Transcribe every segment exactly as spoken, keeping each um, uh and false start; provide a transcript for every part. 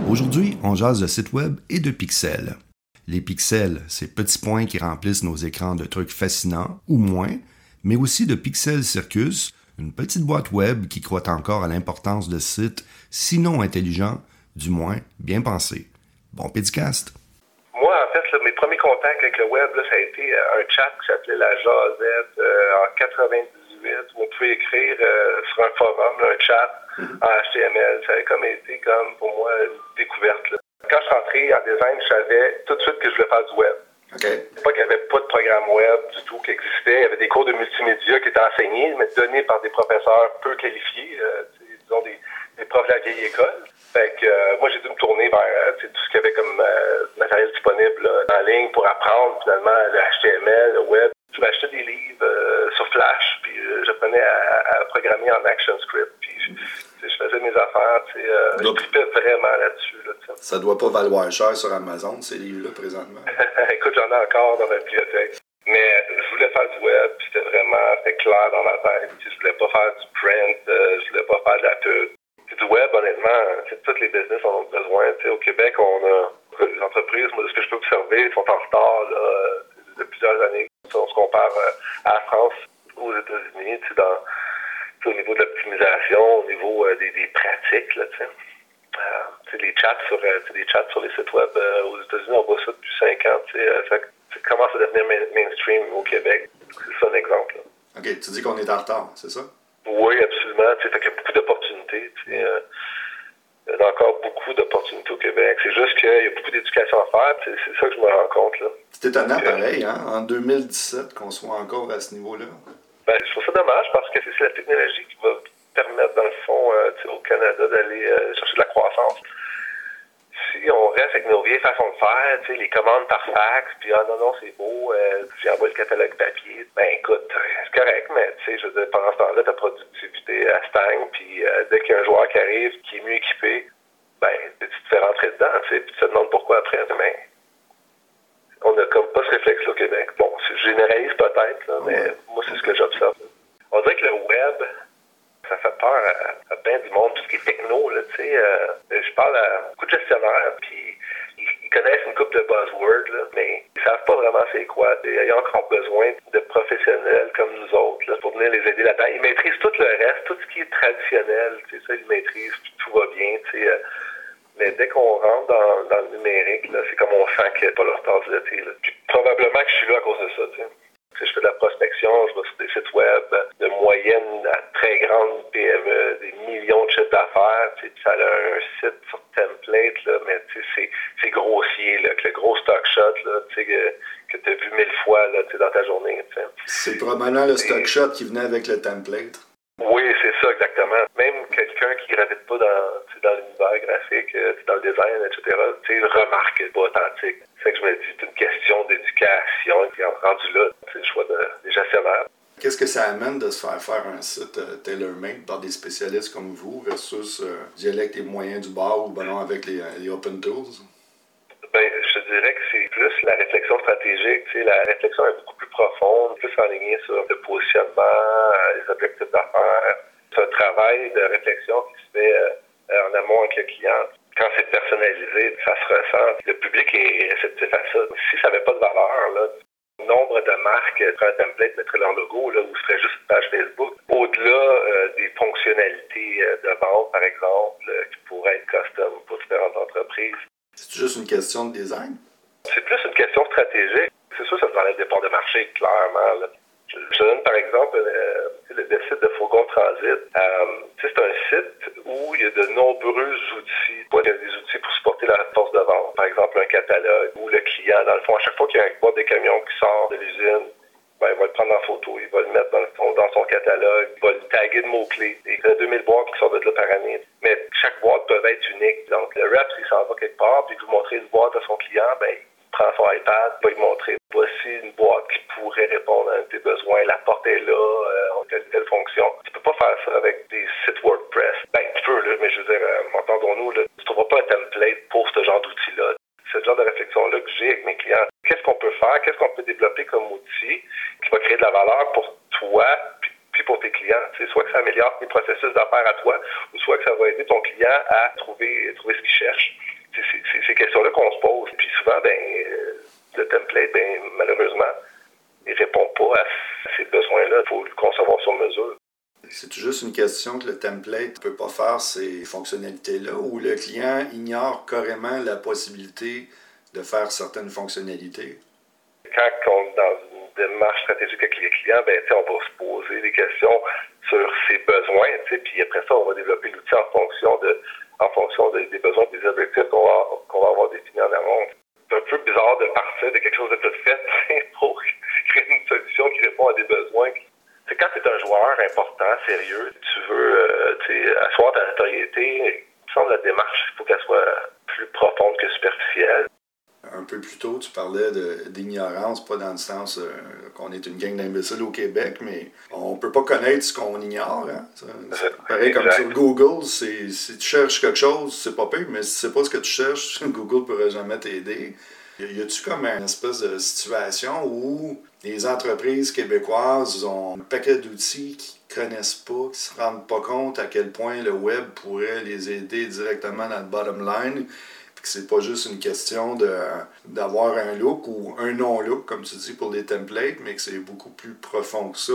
Aujourd'hui, on jase de sites web et de pixels. Les pixels, ces petits points qui remplissent nos écrans de trucs fascinants, ou moins, mais aussi de Pixel Circus, une petite boîte web qui croit encore à l'importance de sites, sinon intelligents, du moins bien pensés. Bon Pédicast! Moi, en fait, là, mes premiers contacts avec le web, là, ça a été euh, un chat qui s'appelait La Jazette euh, en quatre-vingt-dix-huit, où on pouvait écrire euh, sur un forum, là, un chat en H T M L. Ça a comme été, comme, pour moi, une découverte. Là. Quand je suis rentré en design, je savais tout de suite que je voulais faire du web. Okay. C'est pas qu'il n'y avait pas de programme web du tout qui existait. Il y avait des cours de multimédia qui étaient enseignés, mais donnés par des professeurs peu qualifiés, euh, disons des, des profs de la vieille école. Fait que euh, moi, j'ai dû me tourner vers euh, tout ce qu'il y avait comme euh, matériel disponible là, en ligne pour apprendre finalement le H T M L, le web. Je m'achetais des livres euh, sur Flash, puis euh, j'apprenais à, à programmer en ActionScript, puis je, je faisais mes affaires, tu sais, euh, je tripais vraiment là-dessus. Là, ça doit pas valoir cher sur Amazon, ces livres-là, présentement. Écoute, j'en ai encore dans ma bibliothèque. Mais je voulais faire du web, puis c'était vraiment c'était clair dans ma tête. Puis je voulais pas faire du print, euh, je voulais pas faire de la pub. Puis du web, honnêtement, tous les business en ont besoin. T'sais, au Québec, on a les entreprises, moi, de ce que je peux observer, sont en retard là, de plusieurs années. On se compare à la France ou aux États-Unis, dans, au niveau de l'optimisation, au niveau euh, des, des pratiques. Là, euh, les chats sur euh, les chats sur les sites web euh, aux États-Unis, on voit ça depuis cinq ans. Euh, ça, ça commence à devenir main, mainstream au Québec. C'est ça un exemple. Là. OK, tu dis qu'on est en retard, c'est ça? Oui, absolument. Fait qu'il y a beaucoup d'opportunités. Euh, il y a encore beaucoup d'opportunités au Québec. C'est juste qu'il y a beaucoup d'éducation à faire. C'est, c'est ça que je me rends compte. Là. C'est étonnant, Donc, pareil, hein, en deux mille dix-sept, qu'on soit encore à ce niveau-là. Ben, je trouve ça dommage parce que c'est, c'est la technologie qui va permettre, dans le fond, euh, au Canada, d'aller euh, chercher de la croissance. Si on reste avec nos vieilles façons de faire, tu sais, les commandes par fax, puis ah non, non, c'est beau, euh, j'envoie le catalogue papier, ben écoute, c'est correct, mais tu sais, je veux dire, pendant ce temps-là, ta productivité elle stagne, puis euh, dès qu'il y a un joueur qui arrive, qui est mieux équipé, ben, tu te fais rentrer dedans, tu sais, puis tu te demandes pourquoi après, mais on n'a comme pas ce réflexe-là au Québec. Bon, je généralise peut-être, là, mais moi, c'est ce que j'observe. On dirait que le web, ça fait peur à, à bien du monde, tout ce qui est techno, là, tu sais. Euh, je parle à beaucoup de gestionnaires, puis ils, ils connaissent une couple de buzzwords, là, mais ils savent pas vraiment c'est quoi. Il y a encore besoin de professionnels comme nous autres, là, pour venir les aider là-dedans. Ils maîtrisent tout le reste, tout ce qui est traditionnel, tu sais, ça, ils maîtrisent, puis tout va bien, tu sais. Euh, mais dès qu'on rentre dans, dans le numérique, là, c'est comme on sent qu'il n'y a pas leur tasse de thé, là. Puis probablement que je suis là à cause de ça, tu sais. Je fais de la prospection, je vais sur des sites web de moyenne à très grande P M E, des millions de chiffres d'affaires. Tu sais, ça a un site sur template, là, mais tu sais, c'est, c'est grossier, là, avec le gros stock shot là, tu sais, que, que tu as vu mille fois là, tu sais, dans ta journée. Tu sais. C'est probablement le stock shot qui venait avec le template. Oui, c'est ça, exactement. Même quelqu'un qui ne gravite pas dans, dans l'univers graphique, dans le design, et cetera, tu sais, remarque que c'est pas authentique. C'est que je me dis, c'est une question d'éducation, qui est rendu là, c'est le choix de, des gestionnaires. Qu'est-ce que ça amène de se faire faire un site euh, tailor-made par des spécialistes comme vous versus, euh, je dirais, avec les moyens du bord ou ben non, avec les, les open tools? Ben, je dirais que c'est plus la réflexion stratégique. Tu sais, la réflexion est beaucoup plus profonde, plus enlignée sur le positionnement, les objectifs d'affaires. C'est un travail de réflexion qui se fait euh, en amont avec le client. Quand c'est personnalisé, ça se ressent. Le public est réceptif à ça. Si ça n'avait pas de valeur, là, nombre de marques prennent un template, mettraient leur logo, là, ou ferait juste une page Facebook. Au-delà euh, des fonctionnalités euh, de vente, par exemple, euh, qui pourraient être custom pour différentes entreprises. C'est juste une question de design? C'est plus une question stratégique. C'est sûr que ça parlait de départ de marché, clairement. Là. Je, je donne par exemple euh, le, le site de Fourgon Transit. Euh, c'est un site où il y a de nombreux outils. Il y a des outils pour supporter la force de vente. Par exemple, un catalogue où le client, dans le fond, à chaque fois qu'il y a un boîte de camions qui sort de l'usine, ben, il va le prendre en photo, il va le mettre dans, le, dans son catalogue, il va le taguer de mots-clés. Il y a deux mille boîtes qui sortent de là par année. Mais chaque boîte peut être unique. Donc, le rep, s'il s'en va quelque part, puis il vous montrer une boîte à son client, ben, il prend son iPad, il va lui montrer voici une boîte qui pourrait répondre à tes besoins. La porte est là, euh, telle, telle fonction. Tu peux pas faire ça avec des sites WordPress. Ben, tu peux, là, mais je veux dire, euh, entendons-nous, là, tu trouveras pas un template pour ce genre d'outil-là. C'est ce genre de réflexion-là que j'ai avec mes clients. Qu'est-ce qu'on peut faire? Qu'est-ce qu'on peut développer comme outil qui va créer de la valeur pour toi puis, puis pour tes clients? Tu sais, soit que ça améliore tes processus d'affaires à toi, ou soit que ça va aider ton client à trouver, trouver ce qu'il cherche. c'est, c'est ces questions-là qu'on se pose. Puis souvent, ben, le template, ben, malheureusement, il répond pas à ces besoins-là. Il faut le concevoir sur mesure. C'est juste une question que le template ne peut pas faire ces fonctionnalités-là ou le client ignore carrément la possibilité de faire certaines fonctionnalités? Quand on est dans une démarche stratégique avec les clients, ben, on va se poser des questions sur ses besoins, puis après ça, on va développer l'outil en fonction de, en fonction de, des besoins et des objectifs qu'on va, qu'on va avoir définis en amont. C'est un peu bizarre de partir de quelque chose de tout fait pour créer une solution qui répond à des besoins. C'est quand tu es un joueur important, sérieux, tu veux euh, asseoir ta notoriété, il me semble que la démarche, il faut qu'elle soit plus profonde que superficielle. Un peu plus tôt, tu parlais de, d'ignorance, pas dans le sens euh, qu'on est une gang d'imbéciles au Québec, mais on peut pas connaître ce qu'on ignore. Hein? Ça, c'est pareil comme sur Google, c'est, si tu cherches quelque chose, c'est pas pire, mais si tu sais pas ce que tu cherches, Google ne pourra jamais t'aider. Y a-tu comme une espèce de situation où les entreprises québécoises ont un paquet d'outils qu'ils ne connaissent pas, qui ne se rendent pas compte à quel point le web pourrait les aider directement dans le bottom line, puis que c'est pas juste une question de, d'avoir un look ou un non-look, comme tu dis, pour les templates, mais que c'est beaucoup plus profond que ça.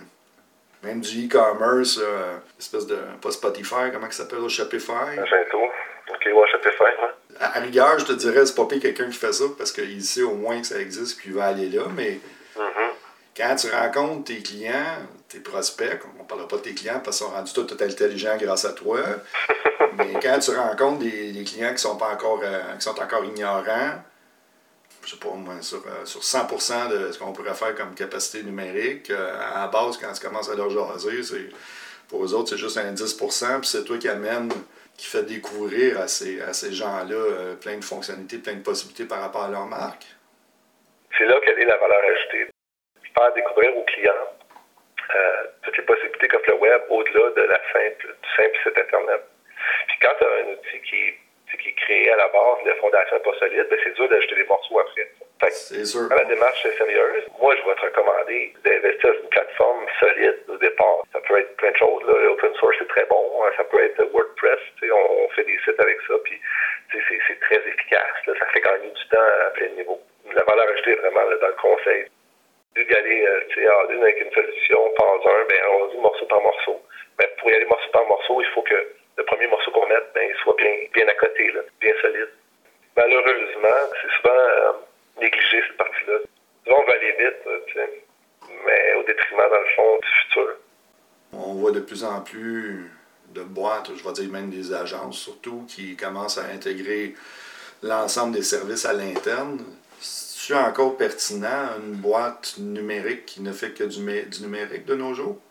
Même du e-commerce, euh, espèce de, pas Spotify, comment ça s'appelle, Shopify? Magento. OK, ouais, Shopify, ouais. À, à rigueur, je te dirais, c'est pas pire quelqu'un qui fait ça, parce qu'il sait au moins que ça existe, puis il va aller là, mais mm-hmm. Quand tu rencontres tes clients, tes prospects, on ne parlera pas de tes clients parce qu'ils sont rendus tout intelligents grâce à toi, mais quand tu rencontres des, des clients qui sont pas encore euh, qui sont encore ignorants, je sais pas moi, sur, euh, sur cent pour cent de ce qu'on pourrait faire comme capacité numérique, euh, à la base, quand tu commences à leur jaser, c'est, pour eux autres, c'est juste un dix pour cent, puis c'est toi qui amène, qui fait découvrir à ces, à ces gens-là euh, plein de fonctionnalités, plein de possibilités par rapport à leur marque. C'est là quelle est la valeur ajoutée. Faire découvrir aux clients euh, toutes les possibilités qu'offre le web au-delà de la simple, du simple site Internet. Puis quand tu as un outil qui est, qui est créé à la base, la fondation n'est pas solide, ben c'est dur d'ajouter des morceaux après. Fait que, c'est sûr. Quand la démarche est sérieuse, moi, je vais te recommander d'investir dans une plateforme solide au départ. Ça peut être plein de choses. Là. L'open source, c'est très bon. Ça peut être WordPress. On, on fait des sites avec ça. Puis c'est, c'est très efficace. Là. Ça fait gagner du temps à plein de niveaux. La valeur ajoutée est vraiment là, dans le conseil. D'y aller euh, en ligne avec une solution, phase un, ben, on dit morceau par morceau. Mais pour y aller morceau par morceau, il faut que le premier morceau qu'on mette ben, soit bien, bien à côté, là, bien solide. Malheureusement, c'est souvent euh, négligé cette partie-là. Souvent, on va aller vite, tu sais, mais au détriment, dans le fond, du futur. On voit de plus en plus de boîtes, je vais dire même des agences surtout, qui commencent à intégrer l'ensemble des services à l'interne. C'est encore pertinent, une boîte numérique qui ne fait que du, mé- du numérique de nos jours?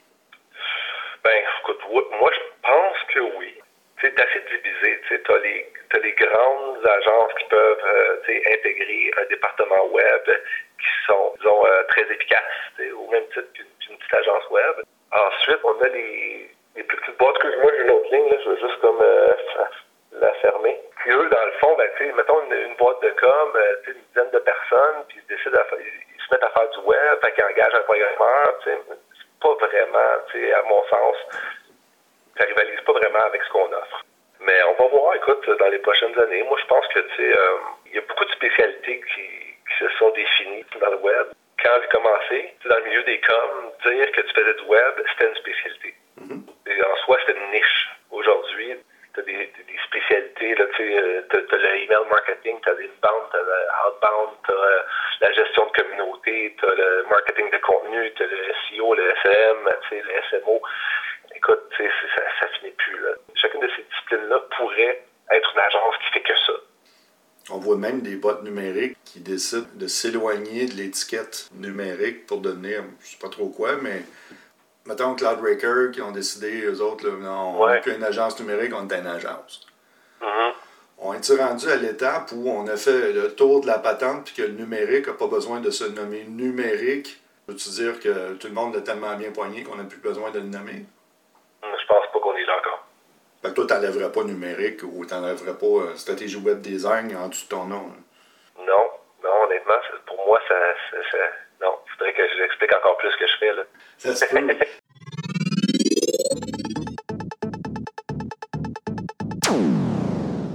Ben, écoute, moi, je pense que oui. C'est assez divisé. Tu as les, t'as les grandes agences qui peuvent euh, intégrer un département web qui sont, disons, euh, très efficaces, au même titre qu'une, qu'une petite agence web. Ensuite, on a les, les plus petites boîtes. Excuse-moi, j'ai une autre ligne, là, je veux juste comme euh, la fermer. Puis eux, dans le fond, ben, tu sais, mettons une, une boîte de com, euh, tu sais, une dizaine de personnes, puis ils décident, à, ils, ils se mettent à faire du web, fait qu'ils engagent un programmeur, tu sais, c'est pas vraiment, tu sais, à mon sens, ça rivalise pas vraiment avec ce qu'on offre. Mais on va voir, écoute, dans les prochaines années, moi je pense que, tu sais, euh, il y a beaucoup de spécialités qui, qui se sont définies dans le web. Quand j'ai commencé, dans le milieu des coms, dire que tu faisais du web, c'était une spécialité. Mm-hmm. Et en soi, c'était une niche. Aujourd'hui, tu as des, des spécialités, là, tu sais, tu as le email marketing, tu as l'inbound, tu as le outbound, tu as la gestion de communauté, tu as le marketing de contenu, tu as le S E O, le S E M, tu sais, le S M O. Écoute, tu sais, ça, ça finit plus, là. Chacune de ces disciplines-là pourrait être une agence qui fait que ça. On voit même des boîtes numériques qui décident de s'éloigner de l'étiquette numérique pour devenir, je sais pas trop quoi, mais mettons Cloudbreaker qui ont décidé, eux autres, là, non, on n'est ouais. plus une agence numérique, on est une agence. Mm-hmm. On est rendu à l'étape où on a fait le tour de la patente puis que le numérique n'a pas besoin de se nommer numérique. Veux-tu dire que tout le monde l'a tellement bien poigné qu'on n'a plus besoin de le nommer? Je pense pas qu'on est là encore. Fait que toi, tu n'enlèverais pas numérique ou tu n'enlèverais pas euh, stratégie web design en dessous de ton nom? Hein? Non, non, honnêtement, pour moi, ça, ça, ça non. Il faudrait que je l'explique encore plus ce que je fais, là. Ça se peut.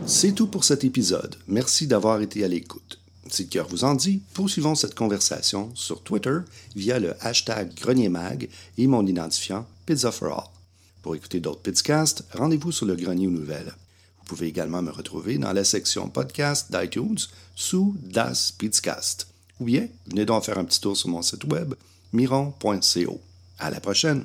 C'est tout pour cet épisode. Merci d'avoir été à l'écoute. Si le cœur vous en dit, poursuivons cette conversation sur Twitter via le hashtag GrenierMag et mon identifiant Pizza for All. Pour écouter d'autres Pizzcasts, rendez-vous sur le Grenier aux Nouvelles. Vous pouvez également me retrouver dans la section podcast d'iTunes sous Das Pizzcast. Ou bien, venez donc faire un petit tour sur mon site web miron point co. À la prochaine!